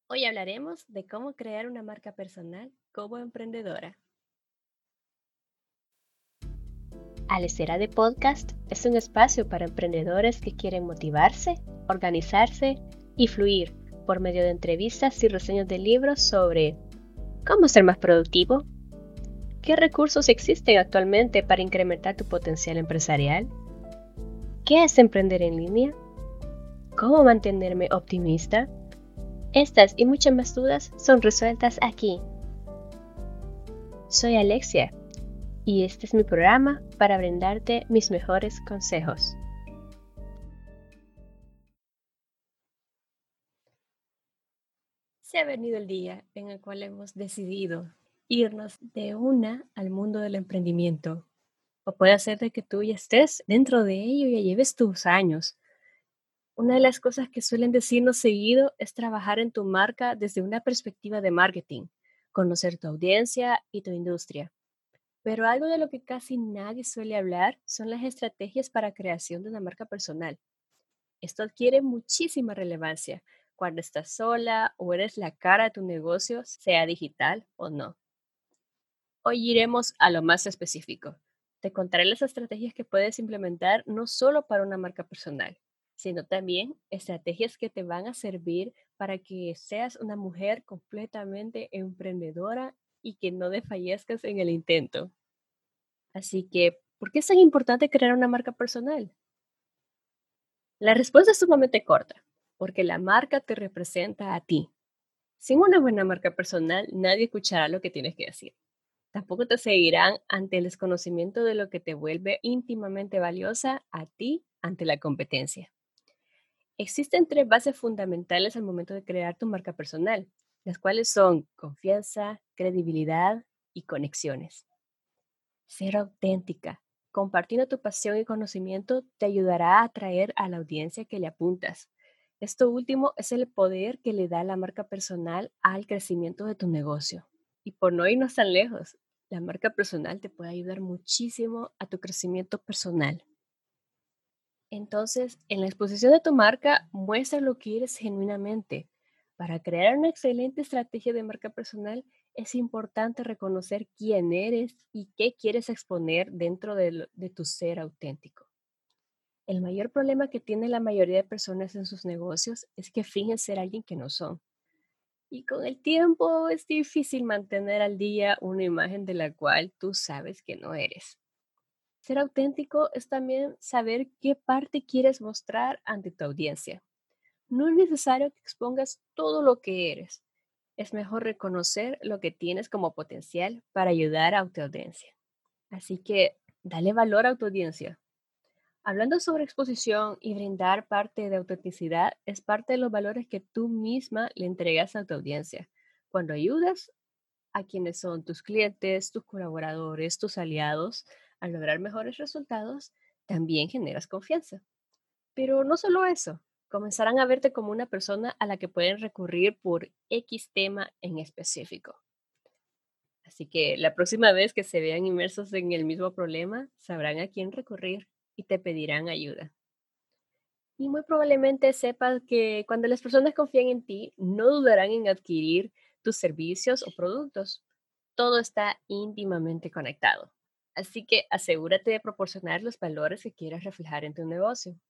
Hoy hablaremos de cómo crear una marca personal como emprendedora. Alesera de Podcast es un espacio para emprendedores que quieren motivarse, organizarse y fluir por medio de entrevistas y reseñas de libros sobre cómo ser más productivo, qué recursos existen actualmente para incrementar tu potencial empresarial, qué es emprender en línea, cómo mantenerme optimista. Estas y muchas más dudas son resueltas aquí. Soy Alexia y este es mi programa para brindarte mis mejores consejos. Se ha venido el día en el cual hemos decidido irnos de una al mundo del emprendimiento. O puede ser de que tú ya estés dentro de ello y ya lleves tus años. Una de las cosas que suelen decirnos seguido es trabajar en tu marca desde una perspectiva de marketing, conocer tu audiencia y tu industria. Pero algo de lo que casi nadie suele hablar son las estrategias para creación de una marca personal. Esto adquiere muchísima relevancia cuando estás sola o eres la cara de tu negocio, sea digital o no. Hoy iremos a lo más específico. Te contaré las estrategias que puedes implementar no solo para una marca personal, sino también estrategias que te van a servir para que seas una mujer completamente emprendedora y que no desfallezcas en el intento. Así que, ¿por qué es tan importante crear una marca personal? La respuesta es sumamente corta, porque la marca te representa a ti. Sin una buena marca personal, nadie escuchará lo que tienes que decir. Tampoco te seguirán ante el desconocimiento de lo que te vuelve íntimamente valiosa a ti ante la competencia. Existen tres bases fundamentales al momento de crear tu marca personal, las cuales son confianza, credibilidad y conexiones. Ser auténtica. Compartiendo tu pasión y conocimiento te ayudará a atraer a la audiencia que le apuntas. Esto último es el poder que le da la marca personal al crecimiento de tu negocio. Y por no irnos tan lejos, la marca personal te puede ayudar muchísimo a tu crecimiento personal. Entonces, en la exposición de tu marca, muestra lo que eres genuinamente. Para crear una excelente estrategia de marca personal, es importante reconocer quién eres y qué quieres exponer dentro de tu ser auténtico. El mayor problema que tiene la mayoría de personas en sus negocios es que fingen ser alguien que no son. Y con el tiempo es difícil mantener al día una imagen de la cual tú sabes que no eres. Ser auténtico es también saber qué parte quieres mostrar ante tu audiencia. No es necesario que expongas todo lo que eres. Es mejor reconocer lo que tienes como potencial para ayudar a tu audiencia. Así que dale valor a tu audiencia. Hablando sobre exposición y brindar parte de autenticidad, es parte de los valores que tú misma le entregas a tu audiencia. Cuando ayudas a quienes son tus clientes, tus colaboradores, tus aliados, a lograr mejores resultados, también generas confianza. Pero no solo eso, comenzarán a verte como una persona a la que pueden recurrir por X tema en específico. Así que la próxima vez que se vean inmersos en el mismo problema, sabrán a quién recurrir y te pedirán ayuda. Y muy probablemente sepas que cuando las personas confían en ti, no dudarán en adquirir tus servicios o productos. Todo está íntimamente conectado. Así que asegúrate de proporcionar los valores que quieras reflejar en tu negocio.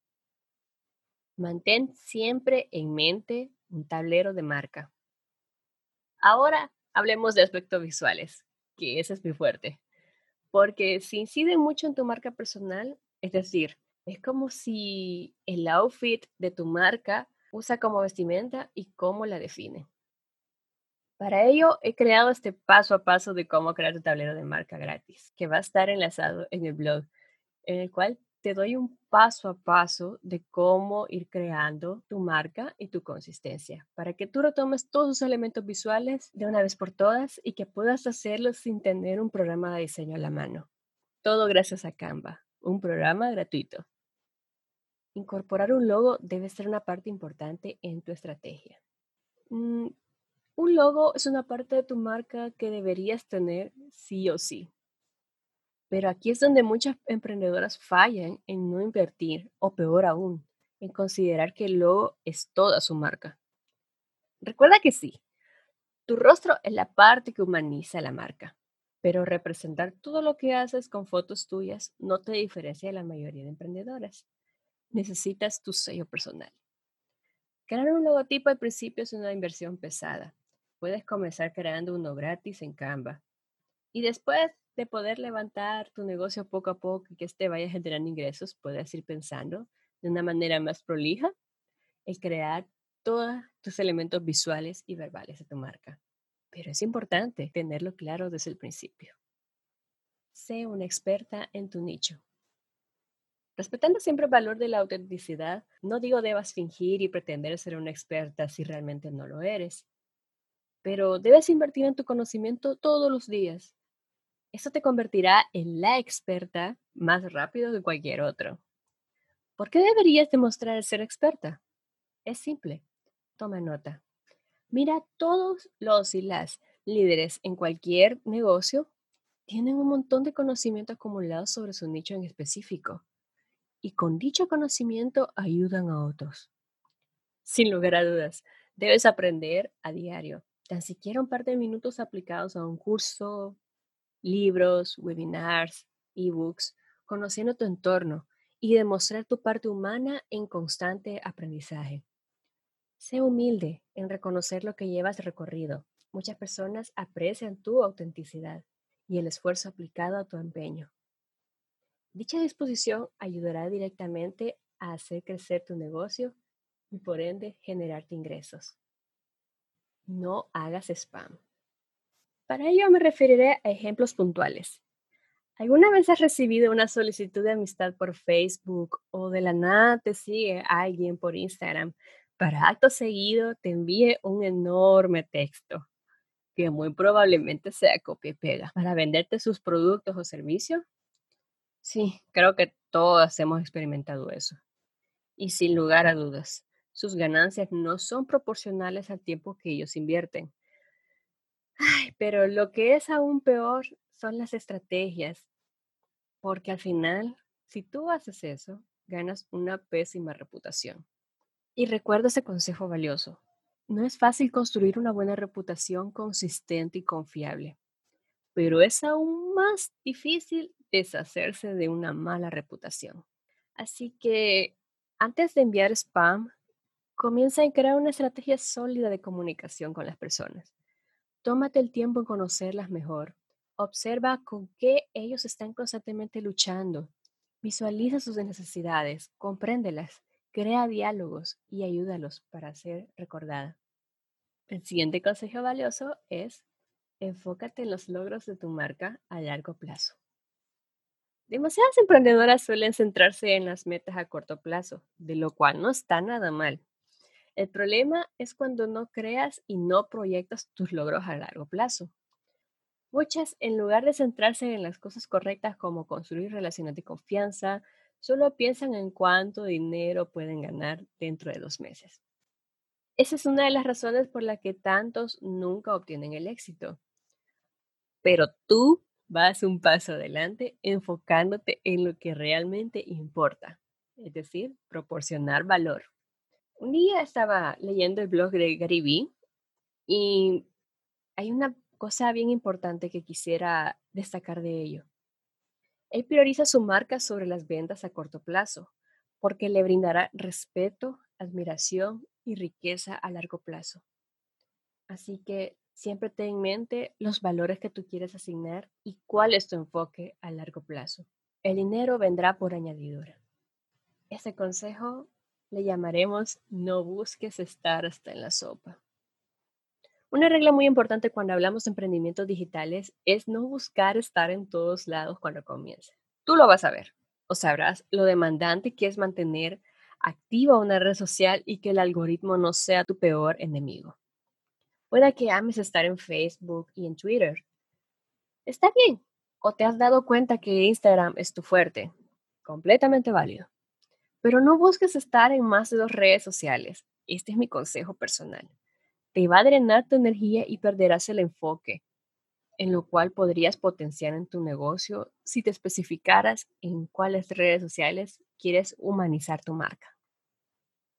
Mantén siempre en mente un tablero de marca. Ahora hablemos de aspectos visuales, que ese es mi fuerte, porque si incide mucho en tu marca personal, es decir, es como si el outfit de tu marca usa como vestimenta y cómo la define. Para ello, he creado este paso a paso de cómo crear tu tablero de marca gratis, que va a estar enlazado en el blog, en el cual te doy un paso a paso de cómo ir creando tu marca y tu consistencia, para que tú retomes todos los elementos visuales de una vez por todas y que puedas hacerlo sin tener un programa de diseño a la mano. Todo gracias a Canva, un programa gratuito. Incorporar un logo debe ser una parte importante en tu estrategia. Mm, un logo es una parte de tu marca que deberías tener sí o sí. Pero aquí es donde muchas emprendedoras fallan en no invertir, o peor aún, en considerar que el logo es toda su marca. Recuerda que sí, tu rostro es la parte que humaniza la marca, pero representar todo lo que haces con fotos tuyas no te diferencia de la mayoría de emprendedoras. Necesitas tu sello personal. Crear un logotipo al principio es una inversión pesada. Puedes comenzar creando uno gratis en Canva y después de poder levantar tu negocio poco a poco y que este vaya generando ingresos, puedes ir pensando de una manera más prolija el crear todos tus elementos visuales y verbales de tu marca. Pero es importante tenerlo claro desde el principio. Sé una experta en tu nicho. Respetando siempre el valor de la autenticidad, no digo debas fingir y pretender ser una experta si realmente no lo eres, pero debes invertir en tu conocimiento todos los días. Eso te convertirá en la experta más rápido que cualquier otro. ¿Por qué deberías demostrar ser experta? Es simple. Toma nota. Mira, todos los y las líderes en cualquier negocio tienen un montón de conocimiento acumulado sobre su nicho en específico y con dicho conocimiento ayudan a otros. Sin lugar a dudas, debes aprender a diario, tan siquiera un par de minutos aplicados a un curso, libros, webinars, ebooks, conociendo tu entorno y demostrar tu parte humana en constante aprendizaje. Sé humilde en reconocer lo que llevas recorrido. Muchas personas aprecian tu autenticidad y el esfuerzo aplicado a tu empeño. Dicha disposición ayudará directamente a hacer crecer tu negocio y por ende generarte ingresos. No hagas spam. Para ello me referiré a ejemplos puntuales. ¿Alguna vez has recibido una solicitud de amistad por Facebook o de la nada te sigue alguien por Instagram para acto seguido te envíe un enorme texto que muy probablemente sea copia y pega para venderte sus productos o servicios? Sí, creo que todas hemos experimentado eso. Y sin lugar a dudas, sus ganancias no son proporcionales al tiempo que ellos invierten. Ay, pero lo que es aún peor son las estrategias, porque al final, si tú haces eso, ganas una pésima reputación. Y recuerda ese consejo valioso. No es fácil construir una buena reputación consistente y confiable, pero es aún más difícil deshacerse de una mala reputación. Así que antes de enviar spam, comienza a crear una estrategia sólida de comunicación con las personas. Tómate el tiempo en conocerlas mejor. Observa con qué ellos están constantemente luchando. Visualiza sus necesidades, compréndelas, crea diálogos y ayúdalos para ser recordada. El siguiente consejo valioso es enfócate en los logros de tu marca a largo plazo. Demasiadas emprendedoras suelen centrarse en las metas a corto plazo, de lo cual no está nada mal. El problema es cuando no creas y no proyectas tus logros a largo plazo. Muchas, en lugar de centrarse en las cosas correctas como construir relaciones de confianza, solo piensan en cuánto dinero pueden ganar dentro de 2 meses. Esa es una de las razones por la que tantos nunca obtienen el éxito. Pero tú vas un paso adelante enfocándote en lo que realmente importa, es decir, proporcionar valor. Un día estaba leyendo el blog de Gary Vee y hay una cosa bien importante que quisiera destacar de ello. Él prioriza su marca sobre las ventas a corto plazo, porque le brindará respeto, admiración y riqueza a largo plazo. Así que siempre ten en mente los valores que tú quieres asignar y cuál es tu enfoque a largo plazo. El dinero vendrá por añadidura. Este consejo le llamaremos no busques estar hasta en la sopa. Una regla muy importante cuando hablamos de emprendimientos digitales es no buscar estar en todos lados cuando comience. Tú lo vas a ver o sabrás lo demandante que es mantener activa una red social y que el algoritmo no sea tu peor enemigo. Puede que ames estar en Facebook y en Twitter. Está bien. O te has dado cuenta que Instagram es tu fuerte. Completamente válido. Pero no busques estar en más de 2 redes sociales. Este es mi consejo personal. Te va a drenar tu energía y perderás el enfoque, en lo cual podrías potenciar en tu negocio si te especificaras en cuáles redes sociales quieres humanizar tu marca.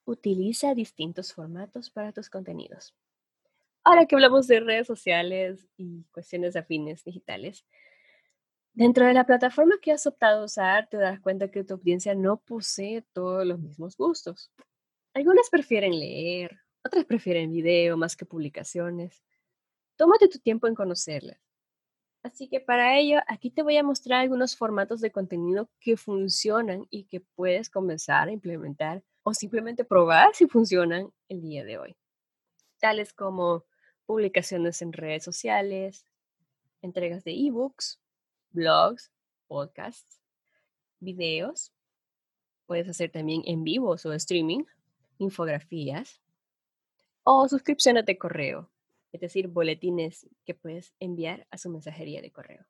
Utiliza distintos formatos para tus contenidos. Ahora que hablamos de redes sociales y cuestiones afines digitales, dentro de la plataforma que has optado a usar, te das cuenta que tu audiencia no posee todos los mismos gustos. Algunas prefieren leer, otras prefieren video más que publicaciones. Tómate tu tiempo en conocerlas. Así que para ello, aquí te voy a mostrar algunos formatos de contenido que funcionan y que puedes comenzar a implementar o simplemente probar si funcionan el día de hoy. Tales como publicaciones en redes sociales, entregas de ebooks, blogs, podcasts, videos. Puedes hacer también en vivos o streaming, infografías o suscripciones de correo, es decir, boletines que puedes enviar a su mensajería de correo.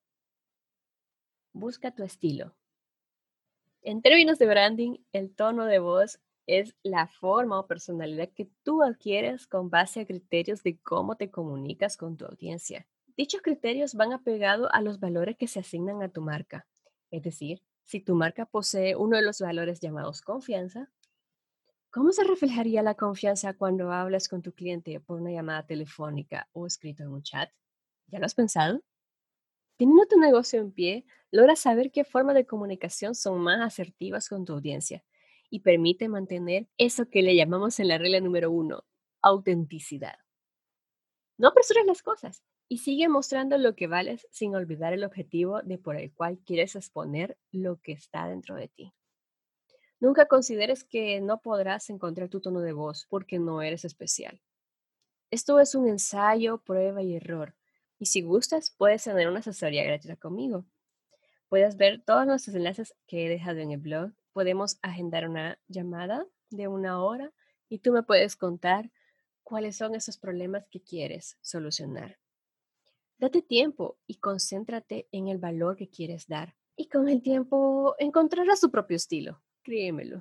Busca tu estilo. En términos de branding, el tono de voz es la forma o personalidad que tú adquieres con base a criterios de cómo te comunicas con tu audiencia. Dichos criterios van apegados a los valores que se asignan a tu marca. Es decir, si tu marca posee uno de los valores llamados confianza, ¿cómo se reflejaría la confianza cuando hablas con tu cliente por una llamada telefónica o escrito en un chat? ¿Ya lo has pensado? Teniendo tu negocio en pie, logras saber qué formas de comunicación son más asertivas con tu audiencia y permite mantener eso que le llamamos en la regla número 1, autenticidad. No apresures las cosas y sigue mostrando lo que vales sin olvidar el objetivo de por el cual quieres exponer lo que está dentro de ti. Nunca consideres que no podrás encontrar tu tono de voz porque no eres especial. Esto es un ensayo, prueba y error. Y si gustas, puedes tener una asesoría gratuita conmigo. Puedes ver todos los enlaces que he dejado en el blog. Podemos agendar una llamada de 1 hora y tú me puedes contar cuáles son esos problemas que quieres solucionar. Date tiempo y concéntrate en el valor que quieres dar. Y con el tiempo encontrarás tu propio estilo, créemelo.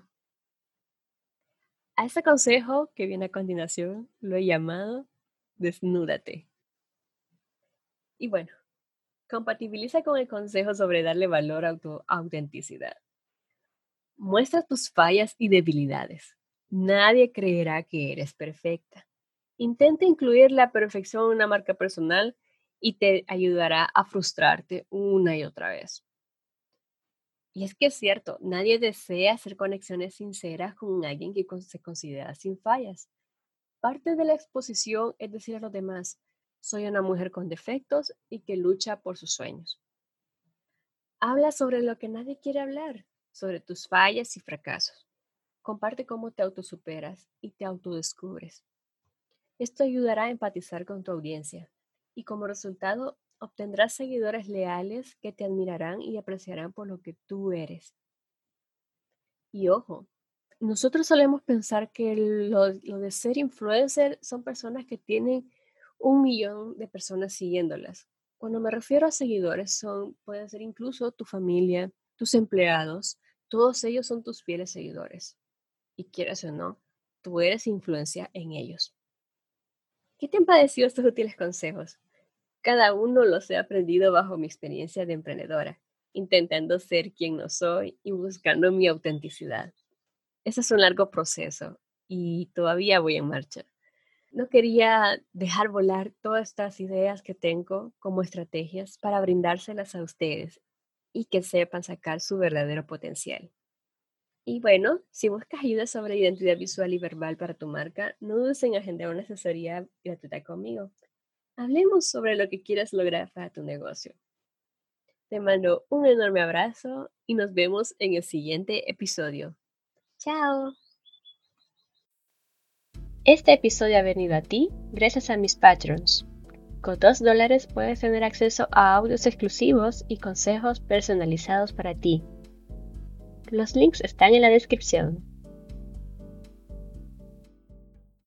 A este consejo que viene a continuación lo he llamado Desnúdate. Y bueno, compatibiliza con el consejo sobre darle valor a tu autenticidad. Muestra tus fallas y debilidades. Nadie creerá que eres perfecta. Intenta incluir la perfección en una marca personal y te ayudará a frustrarte una y otra vez. Y es que es cierto, nadie desea hacer conexiones sinceras con alguien que se considera sin fallas. Parte de la exposición es decir a los demás, soy una mujer con defectos y que lucha por sus sueños. Habla sobre lo que nadie quiere hablar, sobre tus fallas y fracasos. Comparte cómo te autosuperas y te autodescubres. Esto ayudará a empatizar con tu audiencia y como resultado obtendrás seguidores leales que te admirarán y apreciarán por lo que tú eres. Y ojo, nosotros solemos pensar que lo de ser influencer son personas que tienen 1 millón de personas siguiéndolas. Cuando me refiero a seguidores, pueden ser incluso tu familia, tus empleados, todos ellos son tus fieles seguidores. Y quieras o no, tú eres influencia en ellos. ¿Qué te han parecido estos útiles consejos? Cada uno los he aprendido bajo mi experiencia de emprendedora, intentando ser quien no soy y buscando mi autenticidad. Ese es un largo proceso y todavía voy en marcha. No quería dejar volar todas estas ideas que tengo como estrategias para brindárselas a ustedes y que sepan sacar su verdadero potencial. Y bueno, si buscas ayuda sobre identidad visual y verbal para tu marca, no dudes en agendar una asesoría gratuita conmigo. Hablemos sobre lo que quieres lograr para tu negocio. Te mando un enorme abrazo y nos vemos en el siguiente episodio. ¡Chao! Este episodio ha venido a ti gracias a mis Patrons. Con $2 puedes tener acceso a audios exclusivos y consejos personalizados para ti. Los links están en la descripción.